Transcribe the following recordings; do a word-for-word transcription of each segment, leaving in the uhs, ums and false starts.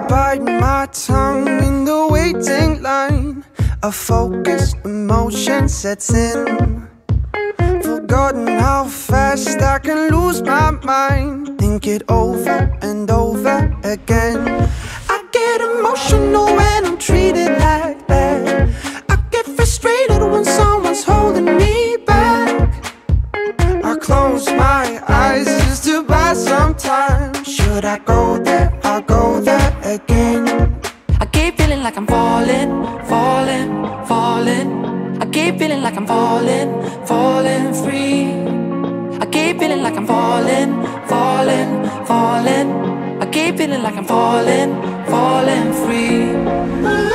bite my tongue in the waiting line. A focused emotion sets in. Forgotten how fast I can lose my mind. Think it over and over again. I get emotional when I'm treated like that. I get frustrated when someone's holding me back. I close my eyes just to buy some time. Should I go there? I'll go there again. I keep feeling like I'm falling, falling, falling. I keep feeling like I'm falling, falling free. I keep feeling like I'm falling, falling, falling. I keep feeling like I'm falling, falling free.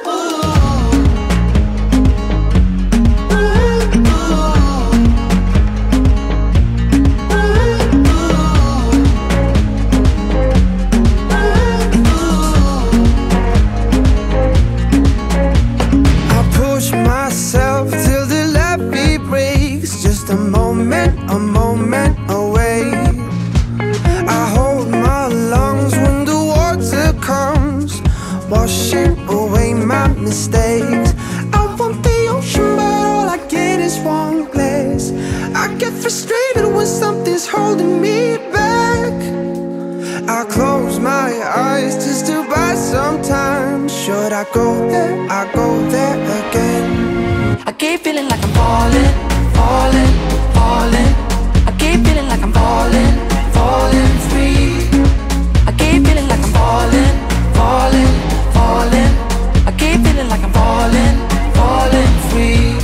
Myself till the levee breaks. Just a moment, a moment away. I hold my lungs when the water comes, washing away my mistakes. I want the ocean, but all I get is one glass. I get frustrated when something's holding me back. I close my eyes just to buy some time. Should I go there? I go there again. I keep feeling like I'm falling, falling, falling. I keep feeling like I'm falling, falling free. I keep feeling like I'm falling, falling, falling. I keep feeling like I'm falling, falling free.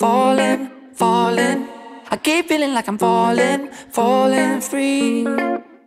Falling, falling. I keep feeling like I'm falling, falling free.